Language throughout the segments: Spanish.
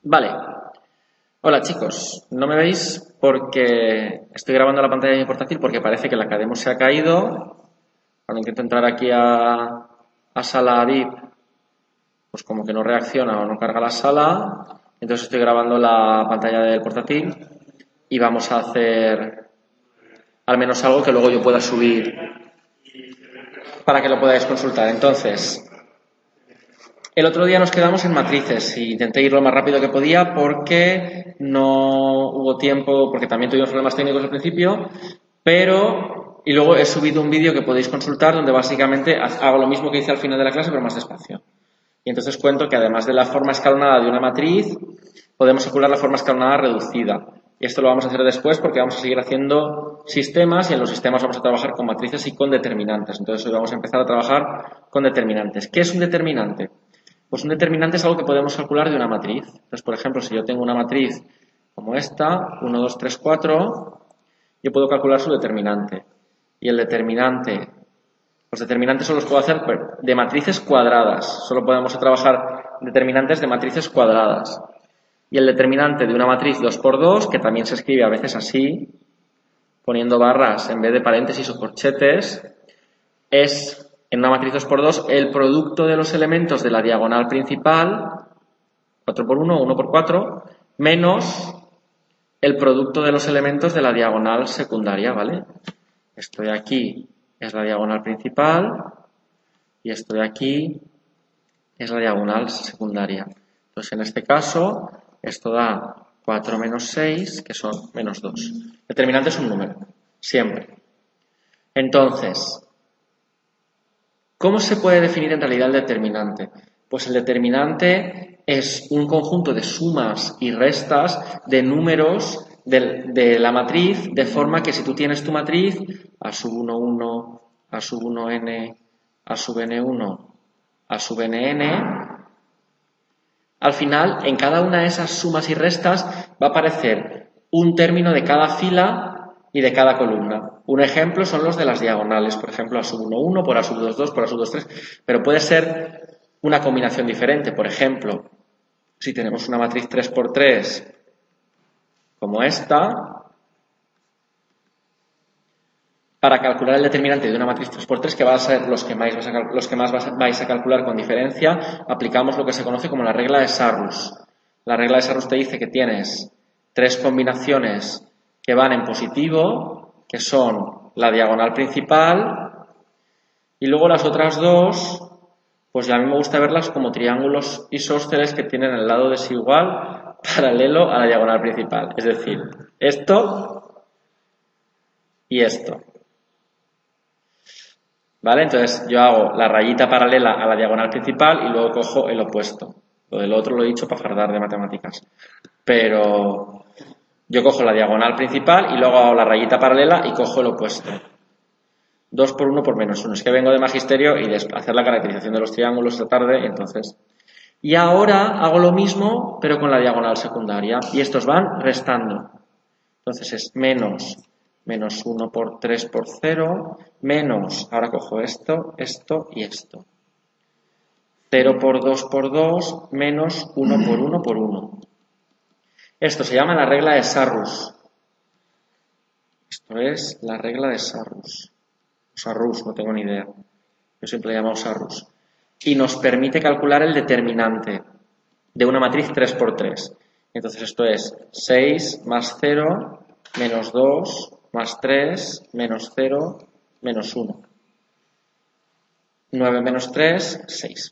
Vale. Hola chicos, no me veis porque estoy grabando la pantalla de mi portátil porque parece que la Cademo se ha caído. Cuando intento entrar aquí a sala VIP, pues como que no reacciona o no carga la sala. Entonces estoy grabando la pantalla del portátil y vamos a hacer al menos algo que luego yo pueda subir para que lo podáis consultar. Entonces, el otro día nos quedamos en matrices y intenté ir lo más rápido que podía porque no hubo tiempo, porque también tuvimos problemas técnicos al principio, y luego he subido un vídeo que podéis consultar donde básicamente hago lo mismo que hice al final de la clase pero más despacio. Y entonces cuento que además de la forma escalonada de una matriz, podemos calcular la forma escalonada reducida. Y esto lo vamos a hacer después porque vamos a seguir haciendo sistemas y en los sistemas vamos a trabajar con matrices y con determinantes. Entonces hoy vamos a empezar a trabajar con determinantes. ¿Qué es un determinante? Pues un determinante es algo que podemos calcular de una matriz. Entonces, por ejemplo, si yo tengo una matriz como esta, 1, 2, 3, 4, yo puedo calcular su determinante. Y el determinante, los determinantes solo los puedo hacer de matrices cuadradas. Solo podemos trabajar determinantes de matrices cuadradas. Y el determinante de una matriz 2 por 2, que también se escribe a veces así, poniendo barras en vez de paréntesis o corchetes, es en una matriz 2 por 2 el producto de los elementos de la diagonal principal, 4 por 1, 1 por 4, menos el producto de los elementos de la diagonal secundaria, ¿vale? Esto de aquí es la diagonal principal y esto de aquí es la diagonal secundaria. Entonces, en este caso, esto da 4 menos 6, que son menos 2. Determinante es un número, siempre. Entonces, ¿cómo se puede definir en realidad el determinante? Pues el determinante es un conjunto de sumas y restas de números de la matriz, de forma que si tú tienes tu matriz a sub 1, 1, a sub 1n, a sub n1, a sub nn, al final en cada una de esas sumas y restas va a aparecer un término de cada fila y de cada columna. Un ejemplo son los de las diagonales, por ejemplo, a sub 1, 1, por a sub 2, 2, por a sub 2, 3, pero puede ser una combinación diferente. Por ejemplo, si tenemos una matriz 3 por 3 como esta, para calcular el determinante de una matriz 3 por 3, que van a ser los que más vais a calcular con diferencia, aplicamos lo que se conoce como la regla de Sarrus. La regla de Sarrus te dice que tienes tres combinaciones que van en positivo, que son la diagonal principal, y luego las otras dos, pues ya a mí me gusta verlas como triángulos isósceles que tienen el lado desigual paralelo a la diagonal principal. Es decir, esto y esto. ¿Vale? Entonces yo hago la rayita paralela a la diagonal principal y luego cojo el opuesto. Lo del otro lo he dicho para fardar de matemáticas. Pero yo cojo la diagonal principal y luego hago la rayita paralela y cojo el opuesto. 2 por 1 por menos 1. Es que vengo de magisterio y de hacer la caracterización de los triángulos esta tarde, entonces. Y ahora hago lo mismo, pero con la diagonal secundaria. Y estos van restando. Entonces es menos 1 por 3 por 0, menos, ahora cojo esto, esto y esto. 0 por 2 por 2, menos 1 por 1 por 1. Esto se llama la regla de Sarrus. Esto es la regla de Sarrus. Sarrus, no tengo ni idea. Yo siempre le he llamado Sarrus. Y nos permite calcular el determinante de una matriz 3 por 3. Entonces esto es 6 más 0 menos 2 más 3 menos 0 menos 1. 9 menos 3, 6.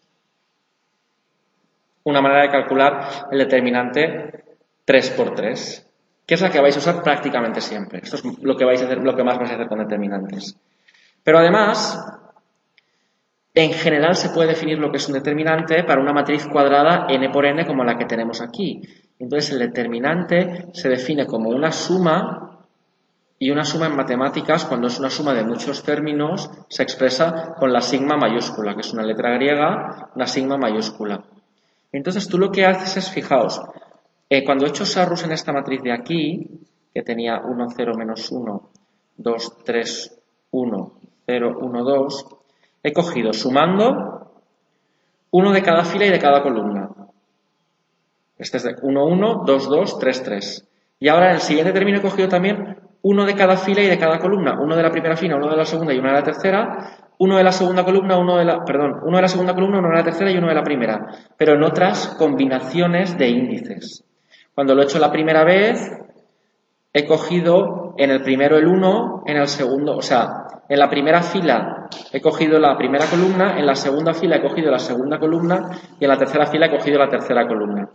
Una manera de calcular el determinante 3 por 3, que es la que vais a usar prácticamente siempre. Esto es lo que vais a hacer, lo que más vais a hacer con determinantes. Pero además, en general se puede definir lo que es un determinante para una matriz cuadrada n por n como la que tenemos aquí. Entonces el determinante se define como una suma, y una suma en matemáticas, cuando es una suma de muchos términos, se expresa con la sigma mayúscula, que es una letra griega, una sigma mayúscula. Entonces tú lo que haces es, fijaos, cuando he hecho Sarrus en esta matriz de aquí, que tenía 1, 0, menos 1, 2, 3, 1, 0, 1, 2, he cogido sumando uno de cada fila y de cada columna. Este es de 1, 1, 2, 2, 3, 3. Y ahora en el siguiente término he cogido también uno de cada fila y de cada columna. Uno de la primera fila, uno de la segunda y uno de la tercera. Uno de la segunda columna, uno de la segunda columna, uno de la tercera y uno de la primera. Pero en otras combinaciones de índices. Cuando lo he hecho la primera vez, he cogido en el primero el 1, en el segundo, o sea, en la primera fila he cogido la primera columna, en la segunda fila he cogido la segunda columna y en la tercera fila he cogido la tercera columna.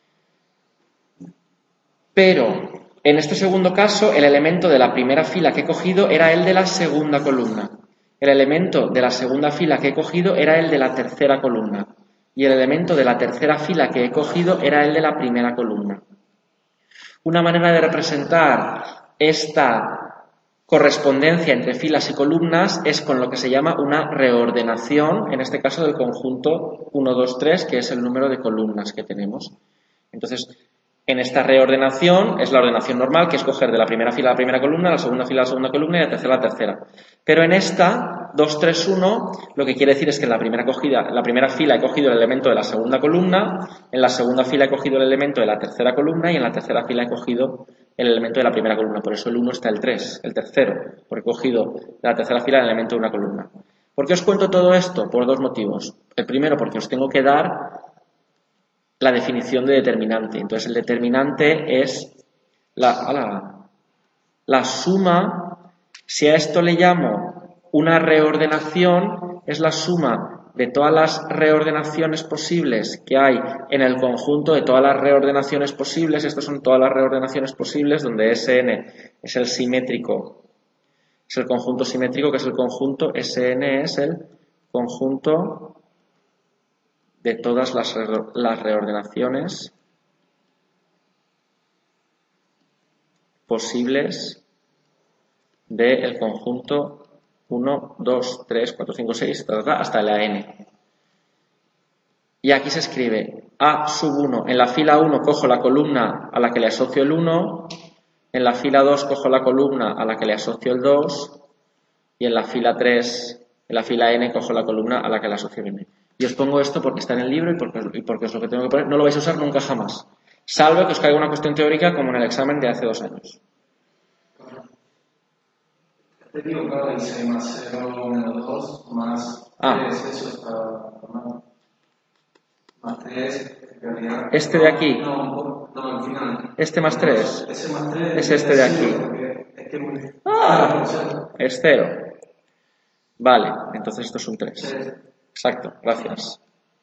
Pero en este segundo caso, el elemento de la primera fila que he cogido era el de la segunda columna. El elemento de la segunda fila que he cogido era el de la tercera columna. Y el elemento de la tercera fila que he cogido era el de la primera columna. Una manera de representar esta correspondencia entre filas y columnas es con lo que se llama una reordenación, en este caso del conjunto 1, 2, 3, que es el número de columnas que tenemos. Entonces, en esta reordenación es la ordenación normal, que es coger de la primera fila a la primera columna, la segunda fila a la segunda columna y la tercera a la tercera. Pero en esta, 2, 3, 1, lo que quiere decir es que en la primera fila he cogido el elemento de la segunda columna, en la segunda fila he cogido el elemento de la tercera columna y en la tercera fila he cogido el elemento de la primera columna. Por eso el 1 está el 3, el tercero, porque he cogido de la tercera fila el elemento de una columna. ¿Por qué os cuento todo esto? Por dos motivos. El primero, porque os tengo que dar la definición de determinante. Entonces, el determinante es la suma, si a esto le llamo una reordenación, es la suma de todas las reordenaciones posibles que hay en el conjunto de todas las reordenaciones posibles. Estas son todas las reordenaciones posibles donde Sn es el simétrico, es el conjunto simétrico, que es el conjunto, Sn es el conjunto de todas las reordenaciones posibles del conjunto 1, 2, 3, 4, 5, 6, hasta la n. Y aquí se escribe A sub 1. En la fila 1 cojo la columna a la que le asocio el 1, en la fila 2 cojo la columna a la que le asocio el 2 y en la fila 3, en la fila n cojo la columna a la que le asocio el n. Y os pongo esto porque está en el libro y porque es lo que tengo que poner. No lo vais a usar nunca jamás. Salvo que os caiga una cuestión teórica como en el examen de hace 2 años. Te digo, claro, el 6 más 0 menos 2 más 3, eso está formado. Más 3, en realidad. Este de aquí. No, al final. Este más 3. Ese más 3 es este de aquí. Es 0. Vale, entonces esto es un 3. Exacto, gracias.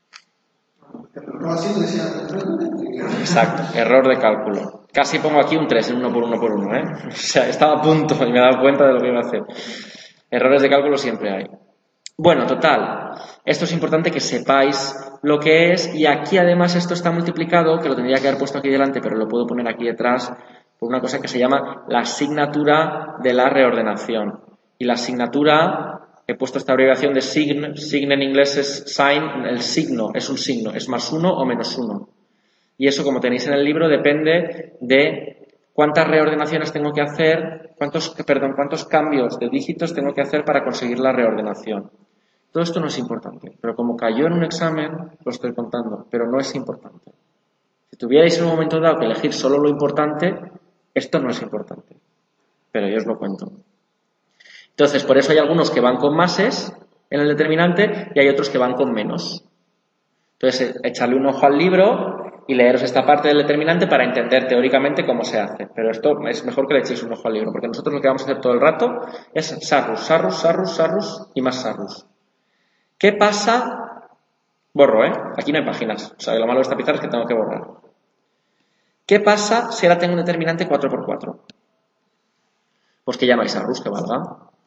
Exacto, error de cálculo. Casi pongo aquí un 3 en 1 por 1 por 1, ¿eh? O sea, estaba a punto y me he dado cuenta de lo que iba a hacer. Errores de cálculo siempre hay. Bueno, total. Esto es importante que sepáis lo que es, y aquí además esto está multiplicado, que lo tendría que haber puesto aquí delante, pero lo puedo poner aquí detrás, por una cosa que se llama la asignatura de la reordenación. Y la asignatura, he puesto esta abreviación de sign en inglés es sign, el signo, es un signo, es más 1 o menos 1. Y eso, como tenéis en el libro, depende de cuántas reordenaciones tengo que hacer, cuántos cambios de dígitos tengo que hacer para conseguir la reordenación. Todo esto no es importante, pero como cayó en un examen, lo estoy contando, pero no es importante. Si tuvierais en un momento dado que elegir solo lo importante, esto no es importante, pero yo os lo cuento. Entonces, por eso hay algunos que van con máses en el determinante y hay otros que van con menos. Entonces, echarle un ojo al libro y leeros esta parte del determinante para entender teóricamente cómo se hace. Pero esto es mejor que le echéis un ojo al libro, porque nosotros lo que vamos a hacer todo el rato es sarrus, sarrus, sarrus, sarrus y más sarrus. ¿Qué pasa? Borro, ¿eh? Aquí no hay páginas. O sea, lo malo de esta pizarra es que tengo que borrar. ¿Qué pasa si ahora tengo un determinante 4×4? Pues que llamáis sarrus, que valga.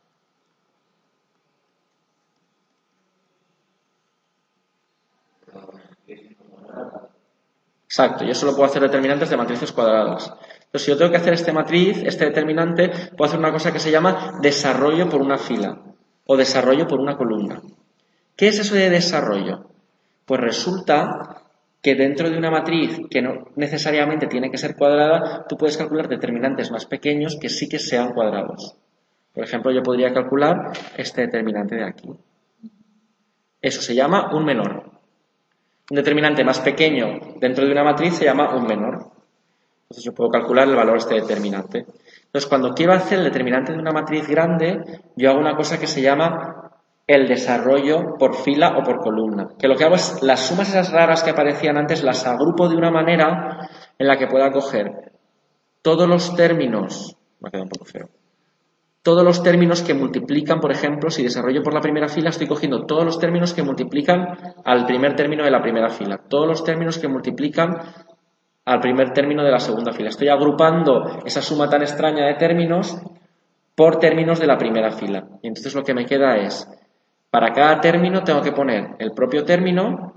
Exacto, yo solo puedo hacer determinantes de matrices cuadradas. Entonces, si yo tengo que hacer este determinante, puedo hacer una cosa que se llama desarrollo por una fila o desarrollo por una columna. ¿Qué es eso de desarrollo? Pues resulta que dentro de una matriz que no necesariamente tiene que ser cuadrada, tú puedes calcular determinantes más pequeños que sí que sean cuadrados. Por ejemplo, yo podría calcular este determinante de aquí. Eso se llama un menor. Un determinante más pequeño dentro de una matriz se llama un menor. Entonces yo puedo calcular el valor de este determinante. Entonces cuando quiero hacer el determinante de una matriz grande, yo hago una cosa que se llama el desarrollo por fila o por columna. Que lo que hago es las sumas esas raras que aparecían antes las agrupo de una manera en la que pueda coger todos los términos, me ha quedado un poco feo, todos los términos que multiplican, por ejemplo, si desarrollo por la primera fila, estoy cogiendo todos los términos que multiplican al primer término de la primera fila, todos los términos que multiplican al primer término de la segunda fila. Estoy agrupando esa suma tan extraña de términos por términos de la primera fila. Y entonces lo que me queda es, para cada término tengo que poner el propio término,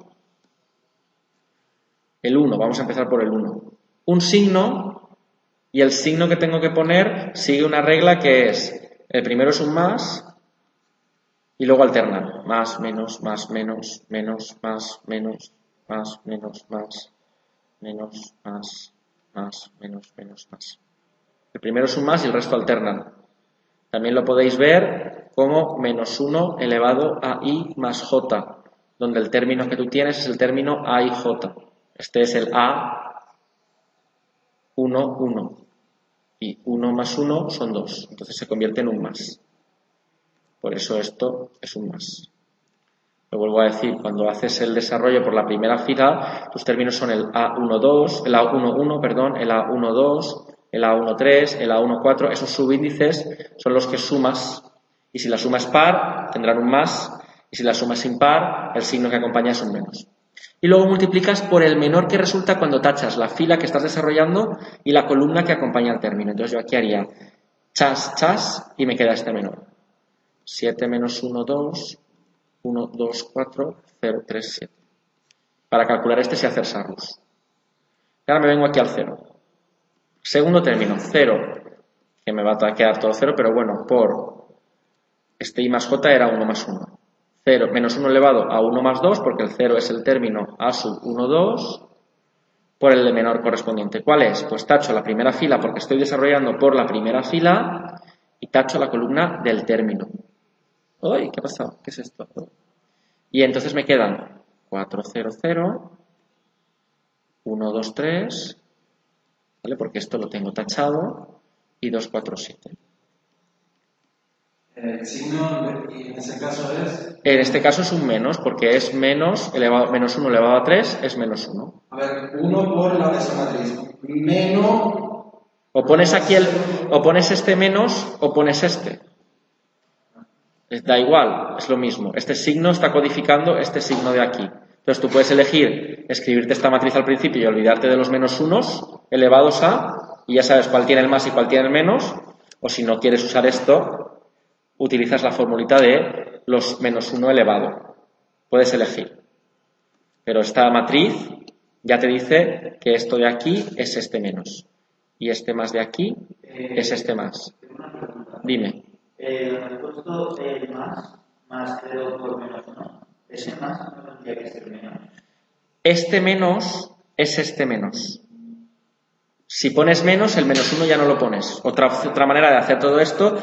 el 1, vamos a empezar por el 1, un signo. Y el signo que tengo que poner sigue una regla que es, el primero es un más y luego alternan. Más, menos, más, menos, menos, más, menos, más, menos, más, menos, más, menos, menos, más. El primero es un más y el resto alternan. También lo podéis ver como menos 1 elevado a i más j, donde el término que tú tienes es el término a y j. Este es el a, 1, 1. Y 1 más 1 son 2, entonces se convierte en un más. Por eso esto es un más. Lo vuelvo a decir, cuando haces el desarrollo por la primera fila, tus términos son el A12, el A11, perdón, el A12, el A13, el A14, esos subíndices son los que sumas. Y si la suma es par, tendrán un más, y si la suma es impar, el signo que acompaña es un menos. Y luego multiplicas por el menor que resulta cuando tachas la fila que estás desarrollando y la columna que acompaña al término. Entonces yo aquí haría chas, chas y me queda este menor. 7 menos 1, 2, 1, 2, 4, 0, 3, 7. Para calcular este sé hacer sarros. Ahora me vengo aquí al 0. Segundo término, 0, que me va a quedar todo 0, pero bueno, por este i más j era 1 más 1. 0 menos 1 elevado a 1 más 2, porque el 0 es el término a sub 1, 2, por el de menor correspondiente. ¿Cuál es? Pues tacho la primera fila porque estoy desarrollando por la primera fila y tacho la columna del término. ¡Uy! ¿Qué ha pasado? ¿Qué es esto? Y entonces me quedan 4, 0, 0, 1, 2, 3, ¿vale? Porque esto lo tengo tachado, y 2, 4, 7. El signo en ese caso es... En este caso es un menos, porque es menos 1 elevado a 3 es menos 1. A ver, 1 por la esa matriz. Menos... O pones aquí o pones este menos o pones este. Da igual, es lo mismo. Este signo está codificando este signo de aquí. Entonces tú puedes elegir escribirte esta matriz al principio y olvidarte de los menos unos elevados a, y ya sabes cuál tiene el más y cuál tiene el menos. O si no quieres usar esto, utilizas la formulita de los menos 1 elevado. Puedes elegir. Pero esta matriz ya te dice que esto de aquí es este menos. Y este más de aquí es este más. Dime. ¿Has puesto el más 0 por menos 1? ¿Ese más no tendría que ser menos? Este menos es este menos. Si pones menos, el menos 1 ya no lo pones. Otra manera de hacer todo esto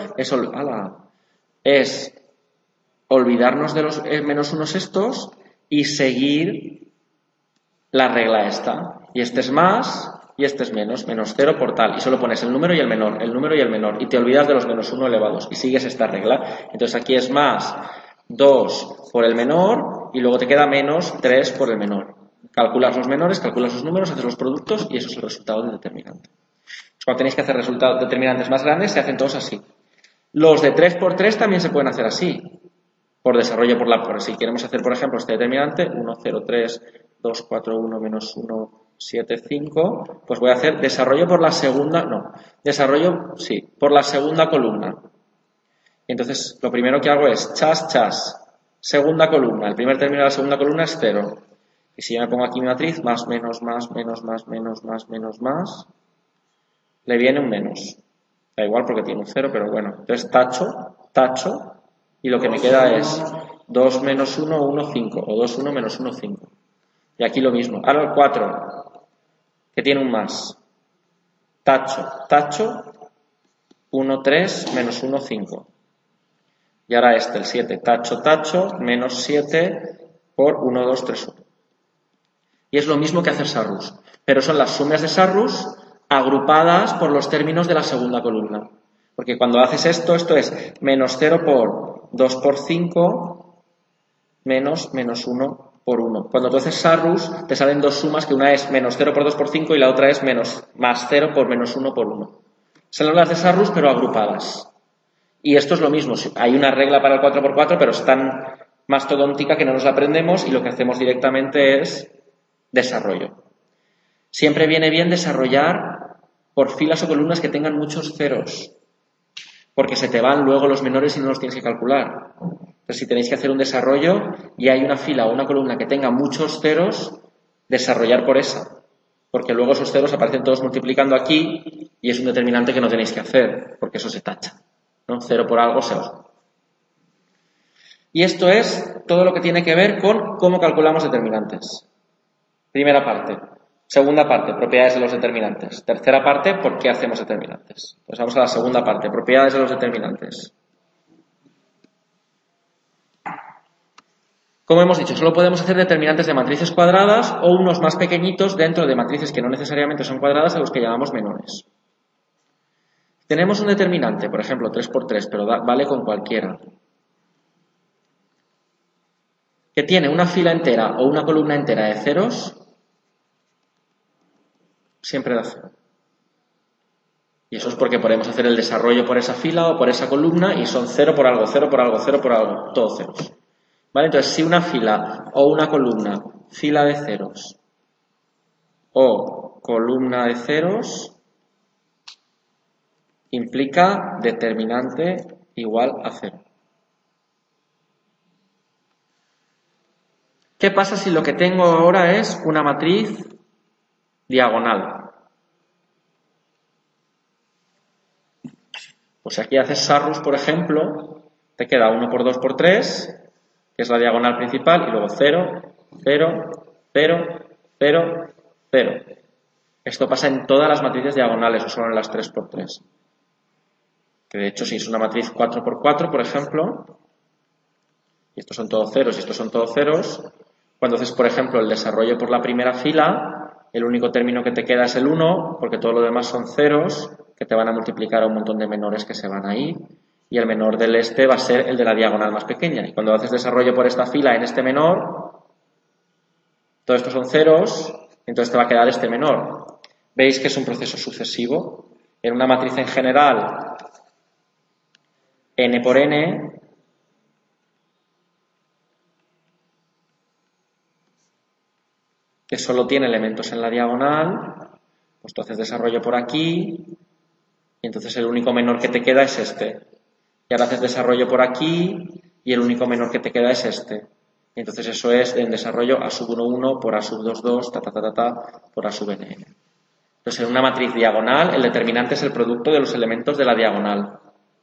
es olvidarnos de los menos unos estos y seguir la regla esta. Y este es más y este es menos 0 por tal. Y solo pones el número y el menor, y te olvidas de los menos 1 elevados y sigues esta regla. Entonces aquí es más 2 por el menor y luego te queda menos 3 por el menor. Calculas los menores, calculas los números, haces los productos y eso es el resultado del determinante. Cuando tenéis que hacer resultados determinantes más grandes, se hacen todos así. Los de 3 por 3 también se pueden hacer así. Por desarrollo por si queremos hacer, por ejemplo, este determinante, 1, 0, 3, 2, 4, 1, menos 1, 7, 5, pues voy a hacer desarrollo por la segunda, por la segunda columna. Y entonces, lo primero que hago es chas, chas, segunda columna. El primer término de la segunda columna es 0. Y si yo me pongo aquí mi matriz, más, menos, más, menos, más, menos, más, menos, más, le viene un menos. Da igual porque tiene un 0, pero bueno. Entonces tacho, y lo que me queda es 2 menos 1, 1, 5. O 2, 1 menos 1, 5. Y aquí lo mismo. Ahora el 4, que tiene un más. Tacho, 1, 3, menos 1, 5. Y ahora el 7, tacho, menos 7 por 1, 2, 3, 1. Y es lo mismo que hacer Sarrus, pero son las sumas de Sarrus agrupadas por los términos de la segunda columna. Porque cuando haces esto es menos 0 por 2 por 5 menos 1 por 1. Cuando tú haces Sarrus te salen dos sumas, que una es menos 0 por 2 por 5 y la otra es más 0 por menos 1 por 1. Son las de Sarrus pero agrupadas. Y esto es lo mismo, hay una regla para el 4×4, pero es tan mastodóntica que no nos la aprendemos y lo que hacemos directamente es desarrollo. Siempre viene bien desarrollar por filas o columnas que tengan muchos ceros, porque se te van luego los menores y no los tienes que calcular. Entonces, si tenéis que hacer un desarrollo y hay una fila o una columna que tenga muchos ceros, desarrollar por esa, porque luego esos ceros aparecen todos multiplicando aquí y es un determinante que no tenéis que hacer, porque eso se tacha, ¿no? 0 por algo se os. Y esto es todo lo que tiene que ver con cómo calculamos determinantes. Primera parte. Segunda parte, propiedades de los determinantes. Tercera parte, ¿por qué hacemos determinantes? Pues vamos a la segunda parte, propiedades de los determinantes. Como hemos dicho, solo podemos hacer determinantes de matrices cuadradas o unos más pequeñitos dentro de matrices que no necesariamente son cuadradas, a los que llamamos menores. Tenemos un determinante, por ejemplo, 3×3, pero vale con cualquiera, que tiene una fila entera o una columna entera de ceros, siempre da 0. Y eso es porque podemos hacer el desarrollo por esa fila o por esa columna y son 0 por algo, 0 por algo, 0 por algo, todos ceros. ¿Vale? Entonces, si una fila o una columna, fila de ceros o columna de ceros, implica determinante igual a 0. ¿Qué pasa si lo que tengo ahora es una matriz diagonal? Pues aquí haces Sarrus, por ejemplo, te queda 1 por 2 por 3, que es la diagonal principal, y luego 0, 0, 0, 0, 0. Esto pasa en todas las matrices diagonales, o solo en las 3×3. Que de hecho, si es una matriz 4×4, por ejemplo, y estos son todos ceros y estos son todos ceros, cuando haces, por ejemplo, el desarrollo por la primera fila, el único término que te queda es el 1, porque todo lo demás son ceros, que te van a multiplicar a un montón de menores que se van ahí, y el menor del este va a ser el de la diagonal más pequeña. Y cuando haces desarrollo por esta fila en este menor, todo esto son ceros, entonces te va a quedar este menor. ¿Veis que es un proceso sucesivo? En una matriz en general, n por n, que solo tiene elementos en la diagonal, pues tú haces desarrollo por aquí, y entonces el único menor que te queda es este. Y ahora haces desarrollo por aquí, y el único menor que te queda es este. Y entonces eso es en desarrollo a sub 1, 1 por a sub 2, 2, por a sub n. Entonces en una matriz diagonal el determinante es el producto de los elementos de la diagonal.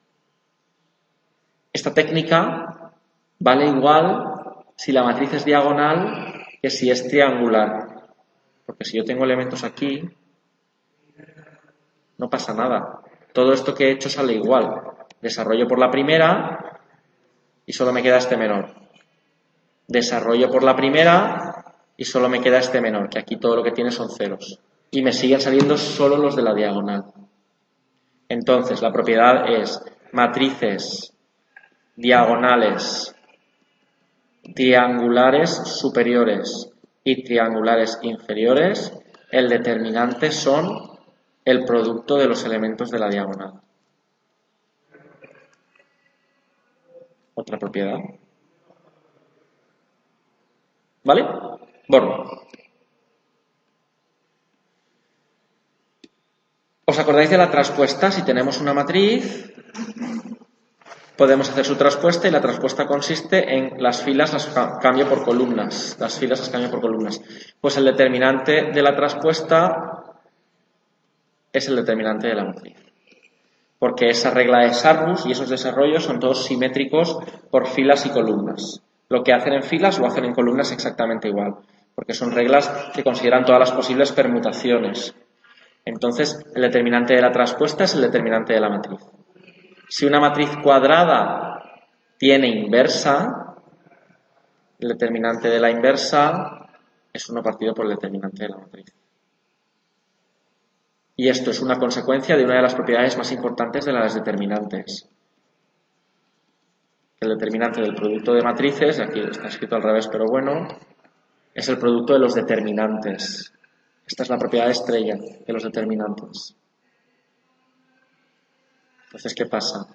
Esta técnica vale igual si la matriz es diagonal que si es triangular. Porque si yo tengo elementos aquí, no pasa nada. Todo esto que he hecho sale igual. Desarrollo por la primera y solo me queda este menor. Desarrollo por la primera y solo me queda este menor, que aquí todo lo que tiene son ceros. Y me siguen saliendo solo los de la diagonal. Entonces, la propiedad es matrices diagonales triangulares superiores y triangulares inferiores, el determinante son el producto de los elementos de la diagonal. Otra propiedad. ¿Vale? Bueno. ¿Os acordáis de la traspuesta? Si tenemos una matriz, podemos hacer su traspuesta y la traspuesta consiste en las filas las cambio por columnas. Las filas las cambio por columnas. Pues el determinante de la traspuesta es el determinante de la matriz. Porque esa regla de Sarrus y esos desarrollos son todos simétricos por filas y columnas. Lo que hacen en filas lo hacen en columnas exactamente igual. Porque son reglas que consideran todas las posibles permutaciones. Entonces, el determinante de la traspuesta es el determinante de la matriz. Si una matriz cuadrada tiene inversa, el determinante de la inversa es 1 partido por el determinante de la matriz. Y esto es una consecuencia de una de las propiedades más importantes de las determinantes. El determinante del producto de matrices, aquí está escrito al revés, pero bueno, es el producto de los determinantes. Esta es la propiedad estrella de los determinantes. Entonces, ¿qué pasa?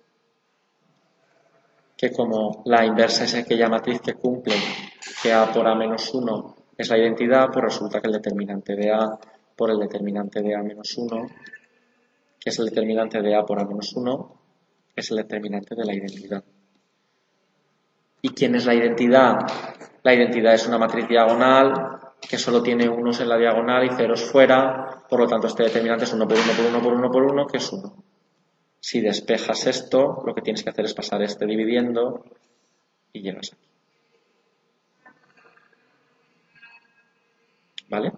Que como la inversa es aquella matriz que cumple que A por A menos 1 es la identidad, pues resulta que el determinante de A por el determinante de A menos 1, que es el determinante de A por A menos 1, es el determinante de la identidad. ¿Y quién es la identidad? La identidad es una matriz diagonal que solo tiene unos en la diagonal y ceros fuera, por lo tanto este determinante es 1 por 1 por 1 por 1 por 1, que es 1. Si despejas esto, lo que tienes que hacer es pasar este dividiendo y llegas aquí. ¿Vale?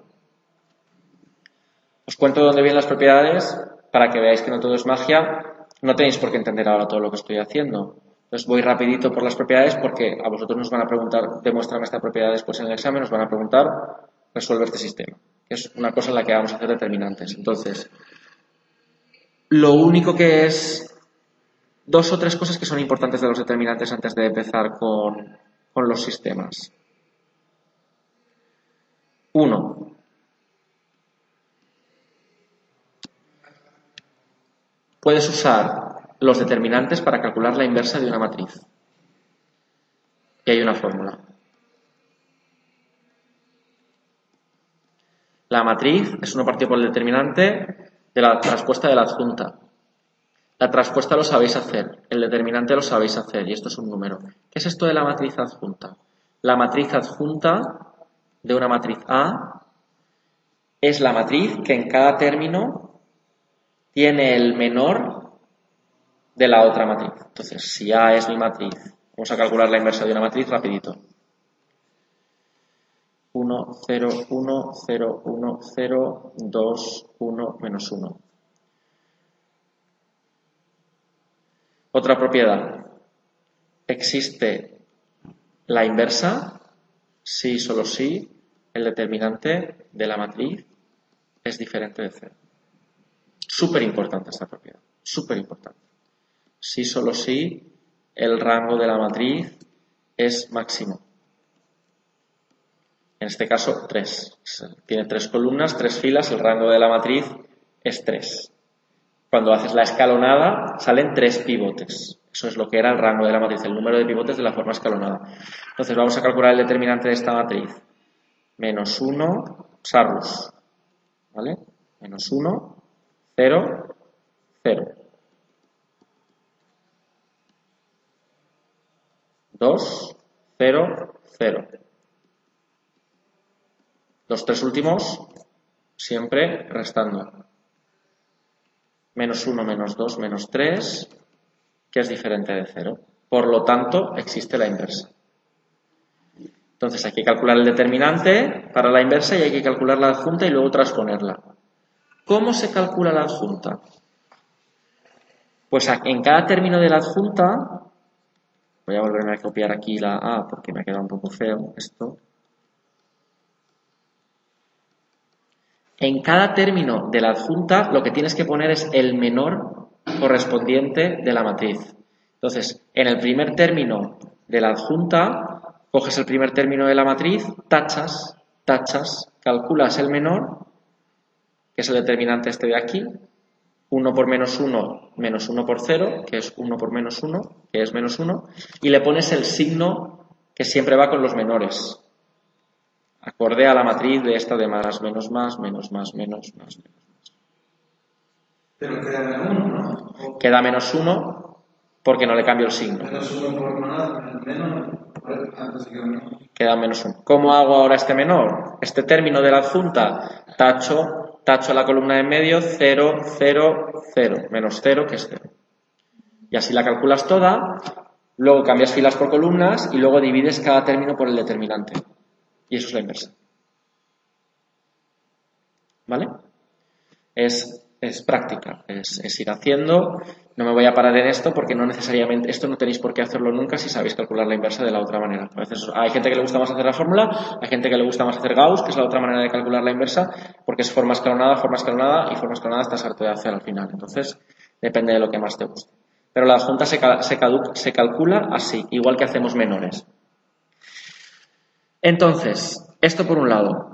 Os cuento dónde vienen las propiedades para que veáis que no todo es magia. No tenéis por qué entender ahora todo lo que estoy haciendo. Entonces voy rapidito por las propiedades porque a vosotros nos van a preguntar, demuéstrame esta propiedad después en el examen, nos van a preguntar, resuelve este sistema. Es una cosa en la que vamos a hacer determinantes. Entonces, lo único que es 2 o 3 cosas que son importantes de los determinantes antes de empezar con los sistemas. 1. Puedes usar los determinantes para calcular la inversa de una matriz. Y hay una fórmula. La matriz es 1 partido por el determinante de la traspuesta de la adjunta. La traspuesta lo sabéis hacer, el determinante lo sabéis hacer, y esto es un número. ¿Qué es esto de la matriz adjunta? La matriz adjunta de una matriz A es la matriz que en cada término tiene el menor de la otra matriz. Entonces, si A es mi matriz, vamos a calcular la inversa de una matriz rapidito. 1, 0, 1, 0, 1, 0, 2, 1, menos 1. Otra propiedad. ¿Existe la inversa? Sí, solo sí. El determinante de la matriz es diferente de 0. Súper importante esta propiedad. Súper importante. Sí, solo sí. El rango de la matriz es máximo. En este caso, 3. Tiene 3 columnas, 3 filas. El rango de la matriz es 3. Cuando haces la escalonada, salen 3 pivotes. Eso es lo que era el rango de la matriz, el número de pivotes de la forma escalonada. Entonces vamos a calcular el determinante de esta matriz. Menos 1, Sarrus. ¿Vale? Menos 1, 0, 0. 2, 0, 0. Los 3 últimos, siempre restando. Menos 1, menos 2, menos 3, que es diferente de 0. Por lo tanto, existe la inversa. Entonces hay que calcular el determinante para la inversa y hay que calcular la adjunta y luego transponerla. ¿Cómo se calcula la adjunta? Pues en cada término de la adjunta, voy a volverme a copiar aquí la A porque me ha quedado un poco feo esto. En cada término de la adjunta lo que tienes que poner es el menor correspondiente de la matriz. Entonces, en el primer término de la adjunta, coges el primer término de la matriz, tachas, calculas el menor, que es el determinante este de aquí, 1 por menos 1, menos 1 por 0, que es 1 por menos 1, que es menos 1, y le pones el signo que siempre va con los menores. Acorde a la matriz de esta de más, menos, menos. Pero queda menos 1, ¿no? Queda menos 1 porque no le cambio el signo. Menos 1 por menos, antes queda menos. Queda menos 1. ¿Cómo hago ahora este menor? Este término de la adjunta, tacho la columna de en medio, 0, 0, 0, menos 0, que es 0. Y así la calculas toda, luego cambias filas por columnas y luego divides cada término por el determinante. Y eso es la inversa. ¿Vale? Es es práctica, es ir haciendo. No me voy a parar en esto porque no necesariamente, esto no tenéis por qué hacerlo nunca si sabéis calcular la inversa de la otra manera. A veces hay gente que le gusta más hacer la fórmula, hay gente que le gusta más hacer Gauss, que es la otra manera de calcular la inversa, porque es forma escalonada, y forma escalonada estás harto de hacer al final. Entonces, depende de lo que más te guste. Pero la adjunta se calcula así, igual que hacemos menores. Entonces, esto por un lado.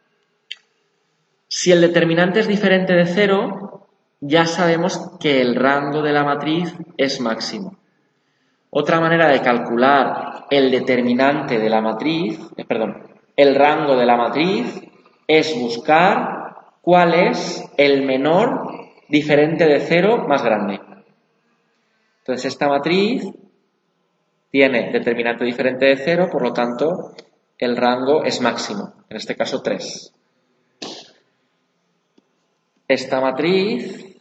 Si el determinante es diferente de 0, ya sabemos que el rango de la matriz es máximo. Otra manera de calcular el determinante de la matriz, el rango de la matriz, es buscar cuál es el menor diferente de 0 más grande. Entonces, esta matriz tiene determinante diferente de 0, por lo tanto, el rango es máximo, en este caso 3. Esta matriz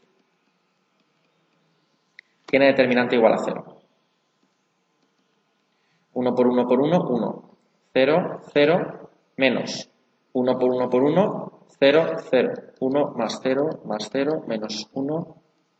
tiene determinante igual a 0. 1 por 1 por 1, 1. 0, 0, menos. 1 por 1 por 1, 0, 0. 1 más 0, más 0, menos 1,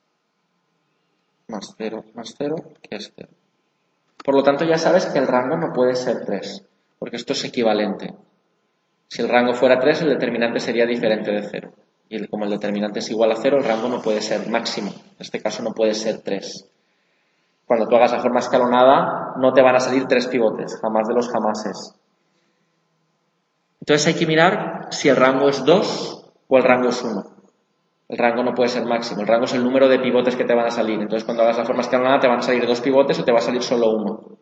más 0, más 0, que es 0. Por lo tanto, ya sabes que el rango no puede ser 3, porque esto es equivalente. Si el rango fuera 3, el determinante sería diferente de 0. Y como el determinante es igual a 0, el rango no puede ser máximo. En este caso no puede ser 3. Cuando tú hagas la forma escalonada, no te van a salir 3 pivotes, jamás de los jamases. Entonces hay que mirar si el rango es 2 o el rango es 1. El rango no puede ser máximo, el rango es el número de pivotes que te van a salir. Entonces cuando hagas la forma escalonada te van a salir 2 pivotes o te va a salir solo 1.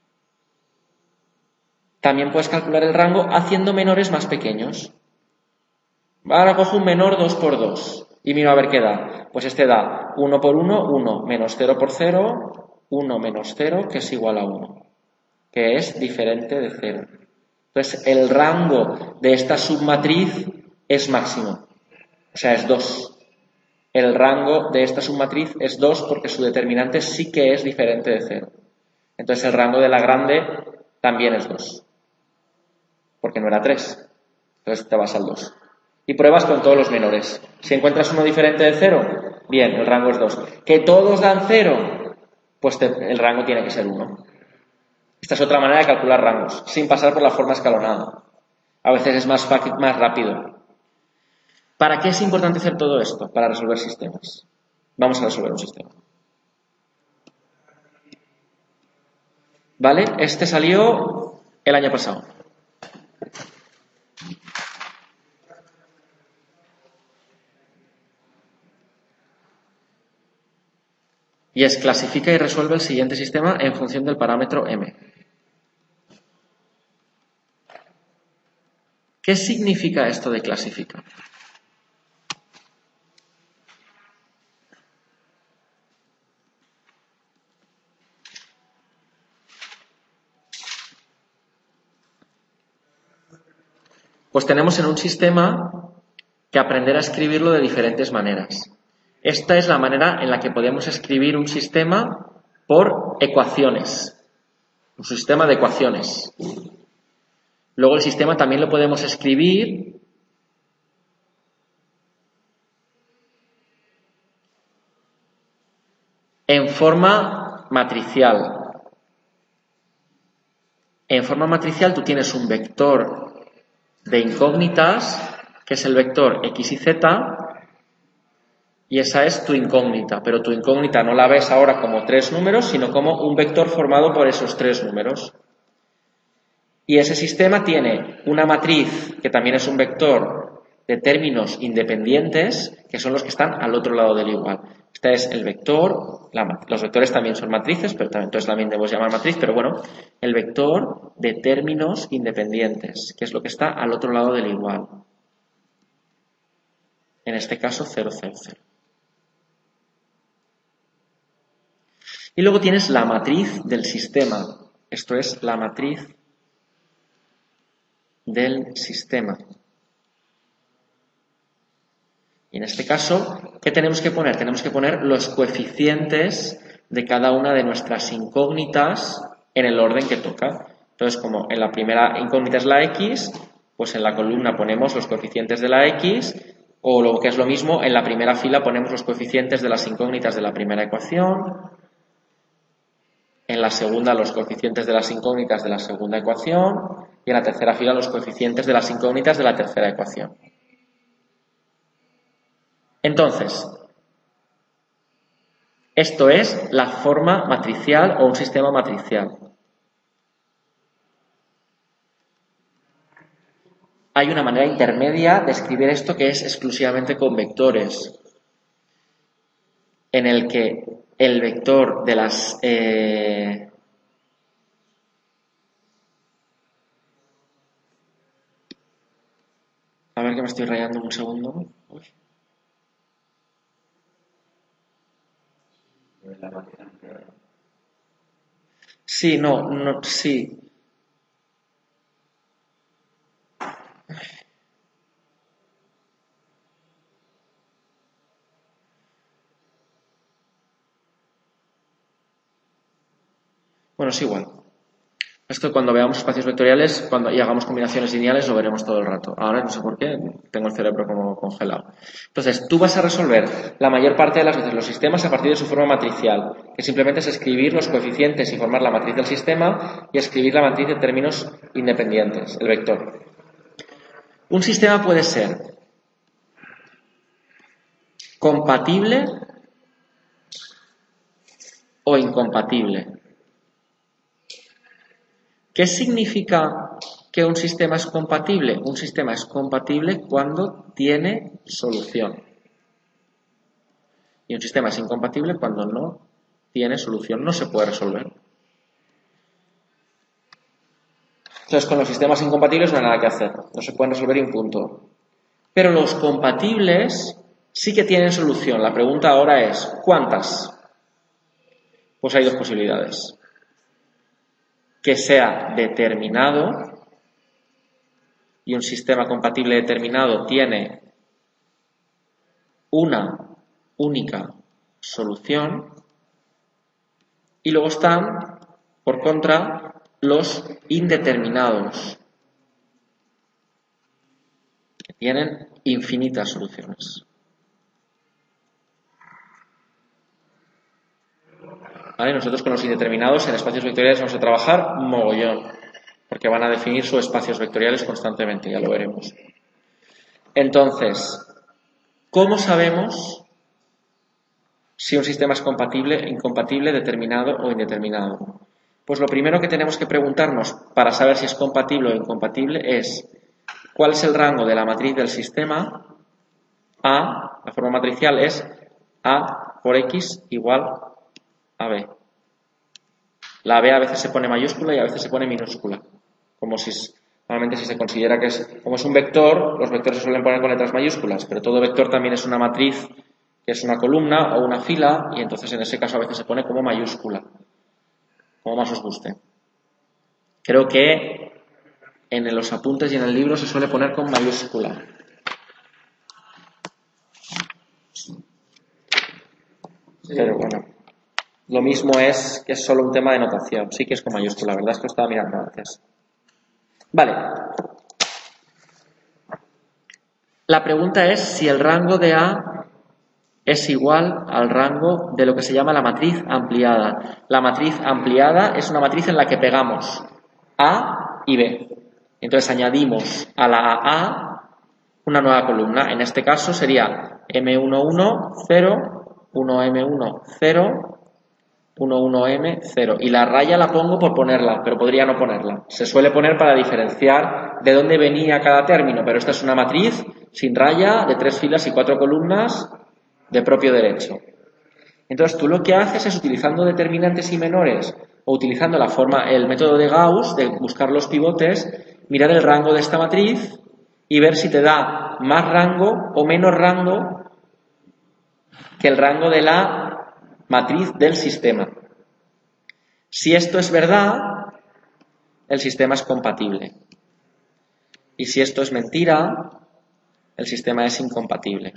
También puedes calcular el rango haciendo menores más pequeños. Ahora cojo un menor 2 por 2 y miro a ver qué da. Pues este da 1 por 1, 1, menos 0 por 0, 1 menos 0, que es igual a 1, que es diferente de 0. Entonces, el rango de esta submatriz es máximo, o sea, es 2. El rango de esta submatriz es 2 porque su determinante sí que es diferente de 0. Entonces, el rango de la grande también es 2, porque no era 3. Entonces, te vas al 2. Y pruebas con todos los menores. Si encuentras uno diferente de 0, bien, el rango es 2. ¿Que todos dan 0? Pues el rango tiene que ser 1. Esta es otra manera de calcular rangos, sin pasar por la forma escalonada. A veces es más fácil, más rápido. ¿Para qué es importante hacer todo esto? Para resolver sistemas. Vamos a resolver un sistema. ¿Vale? Este salió el año pasado. Y es clasifica y resuelve el siguiente sistema en función del parámetro m. ¿Qué significa esto de clasifica? Pues tenemos en un sistema que aprender a escribirlo de diferentes maneras. Esta es la manera en la que podemos escribir un sistema por ecuaciones. Un sistema de ecuaciones. Luego el sistema también lo podemos escribir en forma matricial. En forma matricial tú tienes un vector de incógnitas, que es el vector x y z, y esa es tu incógnita, pero tu incógnita no la ves ahora como 3 números, sino como un vector formado por esos 3 números. Y ese sistema tiene una matriz, que también es un vector de términos independientes, que son los que están al otro lado del igual. Este es el vector, los vectores también son matrices, pero entonces también debemos llamar matriz, pero bueno, el vector de términos independientes, que es lo que está al otro lado del igual. En este caso, 0, 0, 0. Y luego tienes la matriz del sistema. Esto es la matriz del sistema. Y en este caso, ¿qué tenemos que poner? Tenemos que poner los coeficientes de cada una de nuestras incógnitas en el orden que toca. Entonces, como en la primera incógnita es la x, pues en la columna ponemos los coeficientes de la x O lo que es lo mismo, en la primera fila ponemos los coeficientes de las incógnitas de la primera ecuación, en la segunda los coeficientes de las incógnitas de la segunda ecuación y en la tercera fila los coeficientes de las incógnitas de la tercera ecuación. Entonces, esto es la forma matricial o un sistema matricial. Hay una manera intermedia de escribir esto que es exclusivamente con vectores, en el que el vector de las... A ver que me estoy rayando un segundo. Uy. Sí, no, sí. Bueno, es igual. Esto cuando veamos espacios vectoriales y hagamos combinaciones lineales lo veremos todo el rato. Ahora no sé por qué, tengo el cerebro como congelado. Entonces, tú vas a resolver la mayor parte de las veces los sistemas a partir de su forma matricial, que simplemente es escribir los coeficientes y formar la matriz del sistema y escribir la matriz de términos independientes, el vector. Un sistema puede ser compatible o incompatible. ¿Qué significa que un sistema es compatible? Un sistema es compatible cuando tiene solución. Y un sistema es incompatible cuando no tiene solución, no se puede resolver. Entonces, con los sistemas incompatibles no hay nada que hacer, no se pueden resolver y un punto. Pero los compatibles sí que tienen solución. La pregunta ahora es, ¿cuántas? Pues hay dos posibilidades. Que sea determinado, y un sistema compatible determinado tiene una única solución, y luego están, por contra, los indeterminados, que tienen infinitas soluciones. ¿Vale? Nosotros con los indeterminados en espacios vectoriales vamos a trabajar mogollón, porque van a definir sus espacios vectoriales constantemente, ya lo veremos. Entonces, ¿cómo sabemos si un sistema es compatible, incompatible, determinado o indeterminado? Pues lo primero que tenemos que preguntarnos para saber si es compatible o incompatible es ¿cuál es el rango de la matriz del sistema? A, la forma matricial es A por X igual a B. La B a veces se pone mayúscula y a veces se pone minúscula. Como si, normalmente si se considera que como es un vector, los vectores se suelen poner con letras mayúsculas, pero todo vector también es una matriz, que es una columna o una fila, y entonces en ese caso a veces se pone como mayúscula, como más os guste. Creo que en los apuntes y en el libro se suele poner con mayúscula. Pero bueno, lo mismo es que es solo un tema de notación. Sí que es con mayúscula, la verdad es que lo estaba mirando antes. Vale. La pregunta es si el rango de A es igual al rango de lo que se llama la matriz ampliada. La matriz ampliada es una matriz en la que pegamos A y B. Entonces añadimos a la A una nueva columna. En este caso sería M11, 0, 1M1, 0, 11M, 0. Y la raya la pongo por ponerla, pero podría no ponerla. Se suele poner para diferenciar de dónde venía cada término, pero esta es una matriz sin raya, de 3 filas y 4 columnas, de propio derecho. Entonces tú lo que haces es, utilizando determinantes y menores o utilizando el método de Gauss de buscar los pivotes, mirar el rango de esta matriz y ver si te da más rango o menos rango que el rango de la matriz del sistema. Si esto es verdad, el sistema es compatible. Y si esto es mentira, el sistema es incompatible.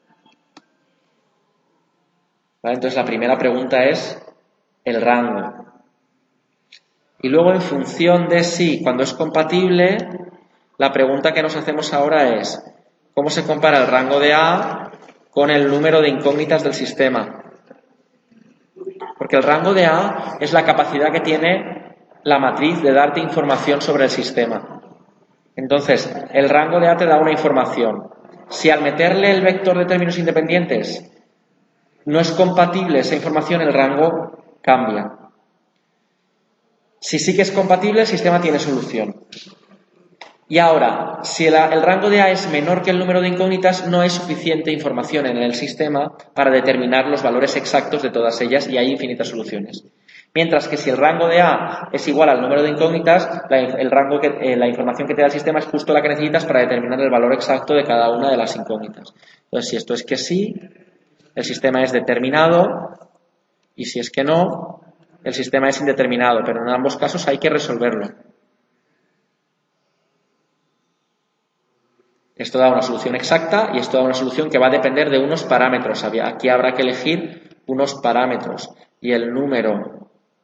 ¿Vale? Entonces la primera pregunta es el rango. Y luego, en función de si, cuando es compatible, la pregunta que nos hacemos ahora es cómo se compara el rango de A con el número de incógnitas del sistema. Porque el rango de A es la capacidad que tiene la matriz de darte información sobre el sistema. Entonces, el rango de A te da una información. Si al meterle el vector de términos independientes no es compatible esa información, el rango cambia. Si sí que es compatible, el sistema tiene solución. Y ahora, si el rango de A es menor que el número de incógnitas, no hay suficiente información en el sistema para determinar los valores exactos de todas ellas y hay infinitas soluciones. Mientras que si el rango de A es igual al número de incógnitas, la información que te da el sistema es justo la que necesitas para determinar el valor exacto de cada una de las incógnitas. Entonces, si esto es que sí, el sistema es determinado, y si es que no, el sistema es indeterminado, pero en ambos casos hay que resolverlo. Esto da una solución exacta y esto da una solución que va a depender de unos parámetros. Aquí habrá que elegir unos parámetros y el número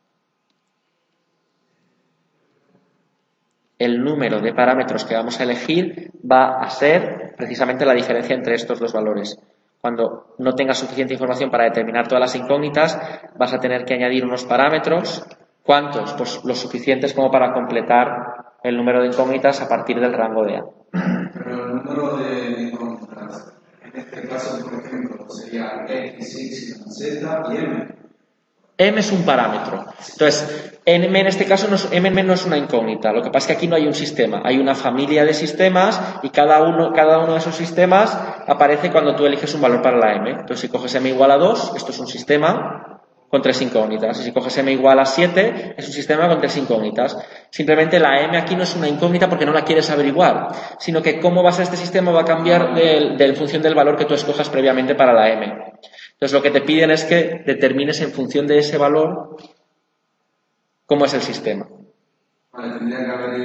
de parámetros que vamos a elegir va a ser precisamente la diferencia entre estos dos valores. Cuando no tengas suficiente información para determinar todas las incógnitas, vas a tener que añadir unos parámetros. ¿Cuántos? Pues los suficientes como para completar el número de incógnitas a partir del rango de A. Pero el número de incógnitas, en este caso, por ejemplo, sería X, Y, Z y M. M es un parámetro. Entonces, M en este caso M no es una incógnita. Lo que pasa es que aquí no hay un sistema, hay una familia de sistemas y cada uno de esos sistemas aparece cuando tú eliges un valor para la M. Entonces, si coges M igual a 2, esto es un sistema con 3 incógnitas. Y si coges M igual a 7, es un sistema con 3 incógnitas. Simplemente la M aquí no es una incógnita porque no la quieres averiguar, sino que cómo va a ser este sistema va a cambiar en función del valor que tú escojas previamente para la M. Entonces, lo que te piden es que determines en función de ese valor cómo es el sistema. Vale, tendría que haber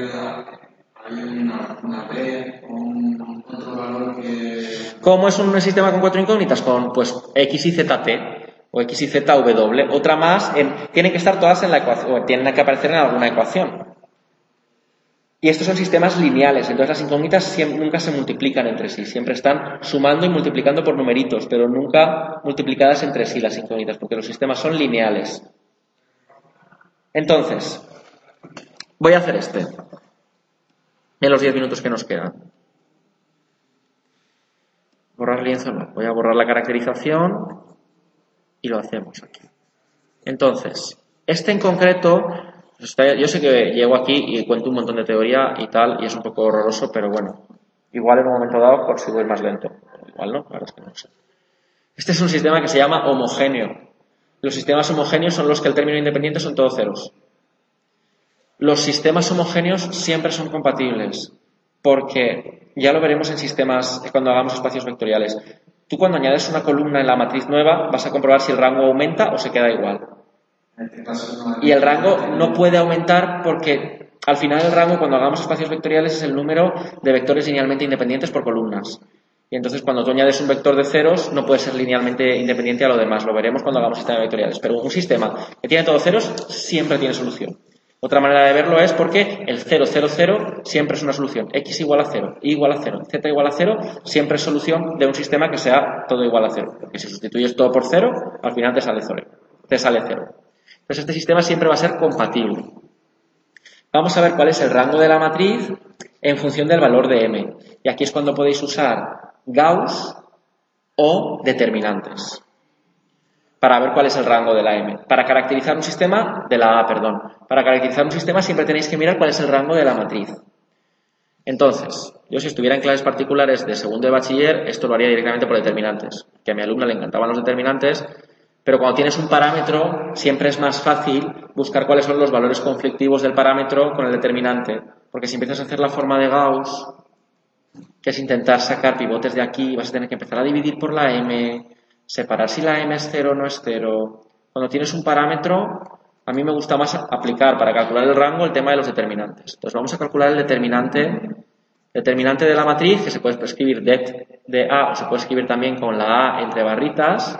una P con otro valor que... ¿Cómo es un sistema con 4 incógnitas? Con pues X y Z T o X y Z W. Otra más, tienen que estar todas en la ecuación, o tienen que aparecer en alguna ecuación. Y estos son sistemas lineales, entonces las incógnitas nunca se multiplican entre sí, siempre están sumando y multiplicando por numeritos, pero nunca multiplicadas entre sí las incógnitas, porque los sistemas son lineales. Entonces, voy a hacer en los 10 minutos que nos quedan. Borrar lienzo no, voy a borrar la caracterización y lo hacemos aquí. Entonces, en concreto... Yo sé que llego aquí y cuento un montón de teoría y tal, y es un poco horroroso, pero bueno, igual en un momento dado consigo ir más lento. Igual no, la verdad es que no lo sé. Este es un sistema que se llama homogéneo. Los sistemas homogéneos son los que el término independiente son todos ceros. Los sistemas homogéneos siempre son compatibles, porque ya lo veremos en sistemas cuando hagamos espacios vectoriales. Tú cuando añades una columna en la matriz nueva vas a comprobar si el rango aumenta o se queda igual. Y el rango no puede aumentar porque al final el rango cuando hagamos espacios vectoriales es el número de vectores linealmente independientes por columnas. Y entonces cuando tú añades un vector de ceros no puede ser linealmente independiente a lo demás. Lo veremos cuando hagamos sistemas vectoriales. Pero un sistema que tiene todos ceros siempre tiene solución. Otra manera de verlo es porque el 0, 0, 0 siempre es una solución. X igual a 0, Y igual a 0, Z igual a 0 siempre es solución de un sistema que sea todo igual a 0. Porque si sustituyes todo por 0, al final te sale 0. Entonces este sistema siempre va a ser compatible. Vamos a ver cuál es el rango de la matriz en función del valor de M. Y aquí es cuando podéis usar Gauss o determinantes para ver cuál es el rango de la M. Para caracterizar un sistema, para caracterizar un sistema siempre tenéis que mirar cuál es el rango de la matriz. Entonces, yo si estuviera en clases particulares de segundo de bachiller, esto lo haría directamente por determinantes. Que a mi alumna le encantaban los determinantes, pero cuando tienes un parámetro siempre es más fácil buscar cuáles son los valores conflictivos del parámetro con el determinante. Porque si empiezas a hacer la forma de Gauss, que es intentar sacar pivotes de aquí, vas a tener que empezar a dividir por la M, separar si la M es 0 o no es 0. Cuando tienes un parámetro, a mí me gusta más aplicar para calcular el rango el tema de los determinantes. Entonces vamos a calcular el determinante de la matriz, que se puede escribir det de A o se puede escribir también con la A entre barritas.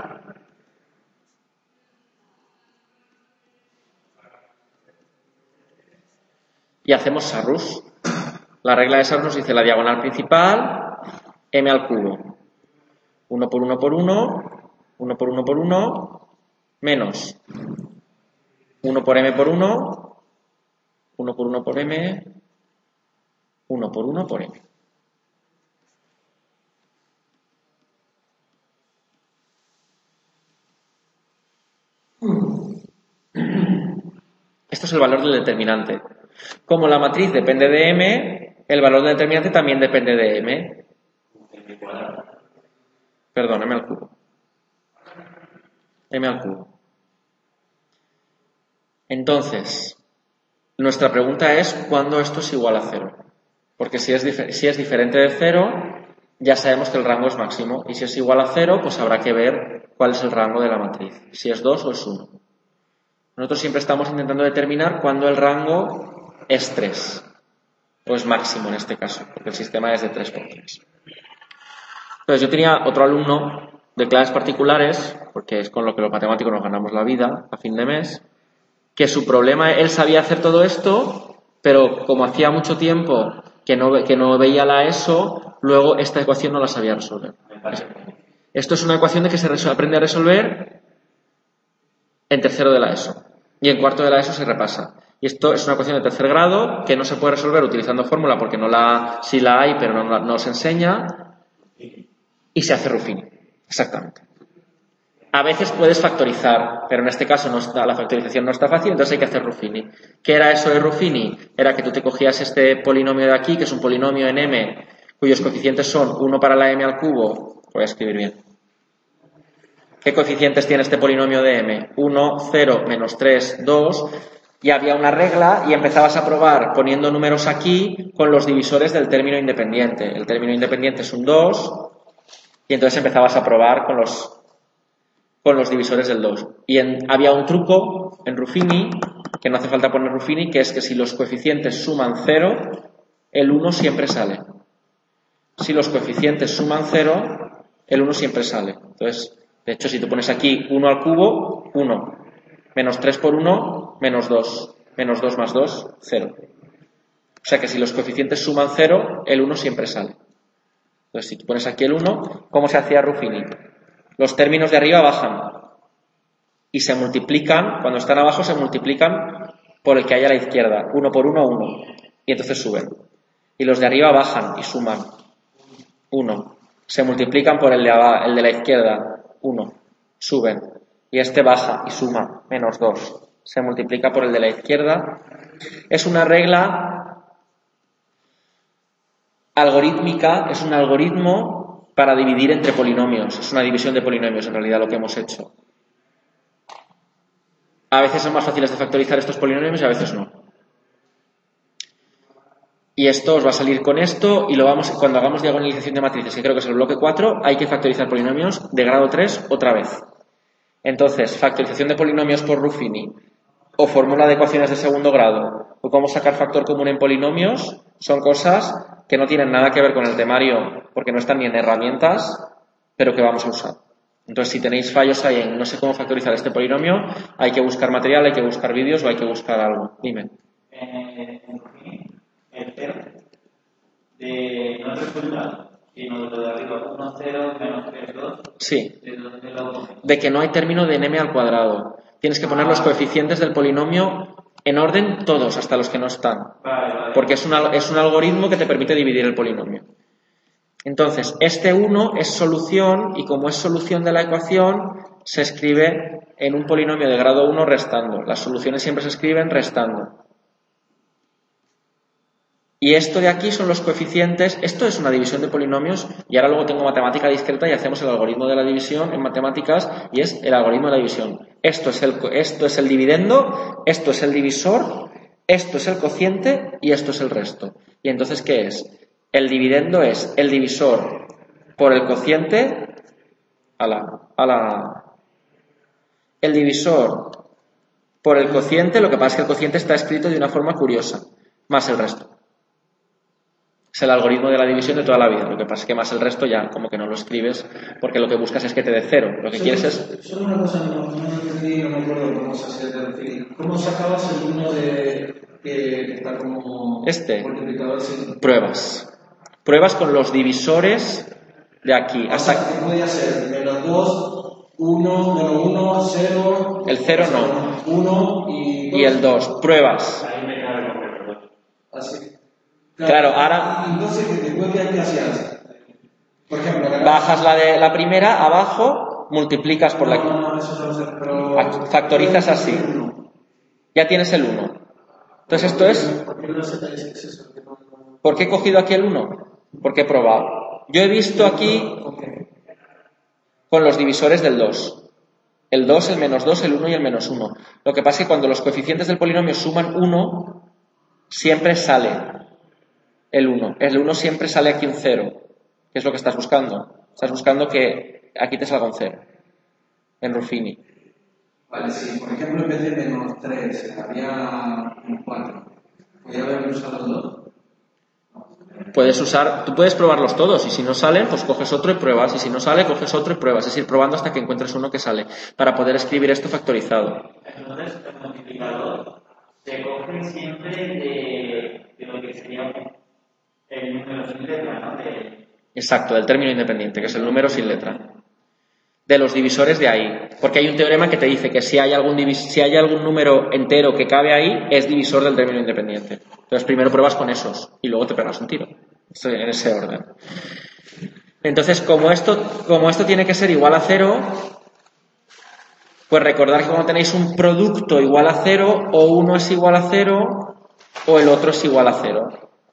Y hacemos Sarrus. La regla de Sarrus nos dice la diagonal principal m al cubo. 1 por 1 por 1, 1 por 1 por 1, menos 1 por m por 1, 1 por 1 por m, 1 por 1 por m. Esto es el valor del determinante. Como la matriz depende de m, el valor del determinante también depende de m. Perdón, m al cubo. M al cubo. Entonces, nuestra pregunta es ¿cuándo esto es igual a 0? Porque si es diferente de 0, ya sabemos que el rango es máximo. Y si es igual a 0, pues habrá que ver cuál es el rango de la matriz. Si es 2 o es 1. Nosotros siempre estamos intentando determinar cuándo el rango es 3. O es máximo en este caso, porque el sistema es de 3 por 3. Entonces yo tenía otro alumno de clases particulares, porque es con lo que los matemáticos nos ganamos la vida a fin de mes, que su problema, él sabía hacer todo esto, pero como hacía mucho tiempo que no veía la ESO, luego esta ecuación no la sabía resolver. Esto es una ecuación de que se aprende a resolver en tercero de la ESO. Y en cuarto de la ESO se repasa. Y esto es una ecuación de tercer grado que no se puede resolver utilizando fórmula porque sí la hay, pero no se enseña. Y se hace Ruffini. Exactamente. A veces puedes factorizar, pero en este caso la factorización no está fácil, entonces hay que hacer Ruffini. ¿Qué era eso de Ruffini? Era que tú te cogías este polinomio de aquí, que es un polinomio en m, cuyos coeficientes son 1 para la m al cubo. Voy a escribir bien. ¿Qué coeficientes tiene este polinomio de m? 1, 0, menos 3, 2. Y había una regla y empezabas a probar poniendo números aquí con los divisores del término independiente. El término independiente es un 2 y entonces empezabas a probar con los divisores del 2. Y había un truco en Ruffini, que no hace falta poner Ruffini, que es que si los coeficientes suman 0, el 1 siempre sale. Si los coeficientes suman 0, el 1 siempre sale. Entonces, de hecho, si tú pones aquí 1 al cubo, 1. Menos 3 por 1, menos 2. Menos 2 más 2, 0. O sea que si los coeficientes suman 0, el 1 siempre sale. Entonces, si tú pones aquí el 1, ¿cómo se hacía Ruffini? Los términos de arriba bajan y se multiplican, cuando están abajo se multiplican por el que hay a la izquierda. 1 por 1, 1. Y entonces suben. Y los de arriba bajan y suman. 1. Se multiplican por el de la izquierda. 1. Suben. Y este baja y suma. Menos 2. Se multiplica por el de la izquierda. Es una regla algorítmica, es un algoritmo para dividir entre polinomios. Es una división de polinomios en realidad lo que hemos hecho. A veces son más fáciles de factorizar estos polinomios y a veces no. Y esto os va a salir con esto y cuando hagamos diagonalización de matrices, que creo que es el bloque 4, hay que factorizar polinomios de grado 3 otra vez. Entonces, factorización de polinomios por Ruffini o fórmula de ecuaciones de segundo grado o cómo sacar factor común en polinomios son cosas que no tienen nada que ver con el temario porque no están ni en herramientas, pero que vamos a usar. Entonces, si tenéis fallos ahí en no sé cómo factorizar este polinomio, hay que buscar material, hay que buscar vídeos o hay que buscar algo. Dime. El 0 no es resultado, sino de arriba 1, 0, menos 3, 2. Sí. De que no hay término de m al cuadrado. Tienes que poner los coeficientes del polinomio en orden todos, hasta los que no están. Vale. Porque es un algoritmo que te permite dividir el polinomio. Entonces, este 1 es solución y como es solución de la ecuación, se escribe en un polinomio de grado 1 restando. Las soluciones siempre se escriben restando. Y esto de aquí son los coeficientes. Esto es una división de polinomios y ahora luego tengo matemática discreta y hacemos el algoritmo de la división en matemáticas y es el algoritmo de la división. Esto es el dividendo, esto es el divisor, esto es el cociente y esto es el resto. ¿Y entonces qué es? El dividendo es el divisor por el cociente el divisor por el cociente, lo que pasa es que el cociente está escrito de una forma curiosa, más el resto. Es el algoritmo de la división de toda la vida. Lo que pasa es que más el resto ya como que no lo escribes porque lo que buscas es que te dé 0. Lo que quieres es... Solo una cosa, no entendí, no me acuerdo cómo se hacía el Ruffini. ¿Cómo sacabas el 1 que está como multiplicador? Pruebas. Pruebas con los divisores de aquí hasta... O sea, que podría ser menos 2, 1, menos 1, 0... El 0 no. 1 y 2. Y el 2. Pruebas. Ahí me cabe con el 2. Así. Claro, ahora... Entonces, después de aquí hacías... Por ejemplo... Bajas la primera, abajo, multiplicas por la... No, eso no sé, pero... Factorizas así. Ya tienes el 1. Entonces esto es... ¿Por qué he cogido aquí el 1? Porque he probado. Yo he visto aquí con los divisores del 2. El 2, el menos 2, el 1 y el menos 1. Lo que pasa es que cuando los coeficientes del polinomio suman 1, siempre sale el 1. El 1 siempre sale aquí un 0. ¿Qué es lo que estás buscando? Estás buscando que aquí te salga un 0. En Ruffini. Vale, si por ejemplo en vez de menos 3 había un 4, ¿podría haber usado los 2? Tú puedes probarlos todos y si no salen, pues coges otro y pruebas. Y si no sale, coges otro y pruebas. Es ir probando hasta que encuentres uno que sale para poder escribir esto factorizado. Entonces, el multiplicador se coge siempre de lo que sería el número sin letra, ¿no? Exacto, del término independiente, que es el número sin letra. De los divisores de ahí. Porque hay un teorema que te dice que si hay algún número entero que cabe ahí, es divisor del término independiente. Entonces primero pruebas con esos y luego te pegas un tiro. En ese orden. Entonces, como esto tiene que ser igual a 0, pues recordar que cuando tenéis un producto igual a 0, o uno es igual a 0, o el otro es igual a 0.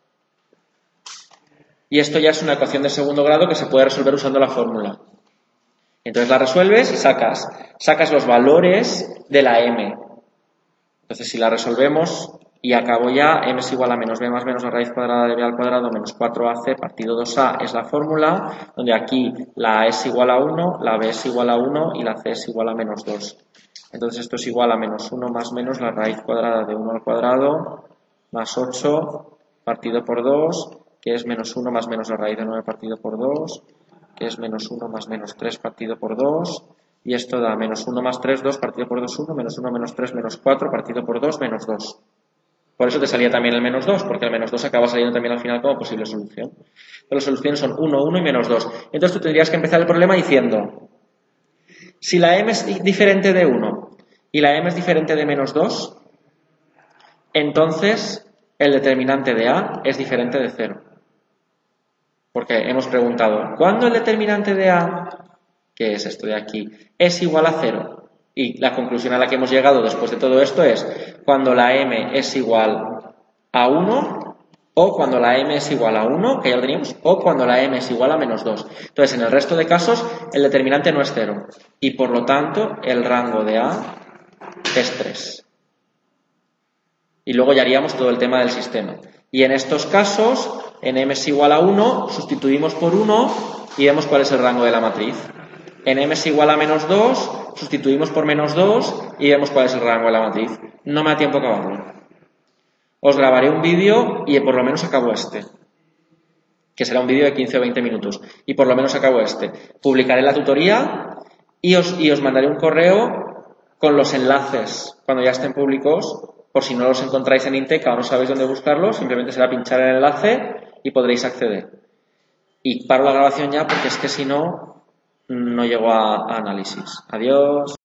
Y esto ya es una ecuación de segundo grado que se puede resolver usando la fórmula. Entonces la resuelves y sacas los valores de la m. Entonces si la resolvemos y acabo ya, m es igual a menos b más menos la raíz cuadrada de b al cuadrado menos 4ac partido 2a es la fórmula, donde aquí la a es igual a 1, la b es igual a 1 y la c es igual a menos 2. Entonces esto es igual a menos 1 más menos la raíz cuadrada de 1 al cuadrado más 8 partido por 2, que es menos 1 más menos la raíz de 9 partido por 2, que es menos 1 más menos 3 partido por 2, y esto da menos 1 más 3, 2 partido por 2, 1, menos 1 menos 3, menos 4 partido por 2, menos 2. Por eso te salía también el menos 2, porque el menos 2 acaba saliendo también al final como posible solución. Pero las soluciones son 1, 1 y menos 2. Entonces tú tendrías que empezar el problema diciendo, si la m es diferente de 1 y la m es diferente de menos 2, entonces el determinante de a es diferente de 0. Porque hemos preguntado, ¿cuándo el determinante de a, que es esto de aquí, es igual a 0? Y la conclusión a la que hemos llegado después de todo esto es cuando la m es igual a 1 o cuando la m es igual a 1, que ya lo teníamos, o cuando la m es igual a menos 2. Entonces, en el resto de casos, el determinante no es 0 y por lo tanto el rango de a es 3. Y luego ya haríamos todo el tema del sistema. Y en estos casos, en m es igual a 1, sustituimos por 1 y vemos cuál es el rango de la matriz. En m es igual a menos 2, sustituimos por menos 2 y vemos cuál es el rango de la matriz. No me da tiempo acabarlo. Os grabaré un vídeo y por lo menos acabo este, que será un vídeo de 15 o 20 minutos. Y por lo menos acabo este. Publicaré la tutoría y os mandaré un correo con los enlaces cuando ya estén públicos. Por si no los encontráis en Inteca o no sabéis dónde buscarlos, simplemente será pinchar en el enlace y podréis acceder. Y paro la grabación ya porque es que si no, no llego a análisis. Adiós.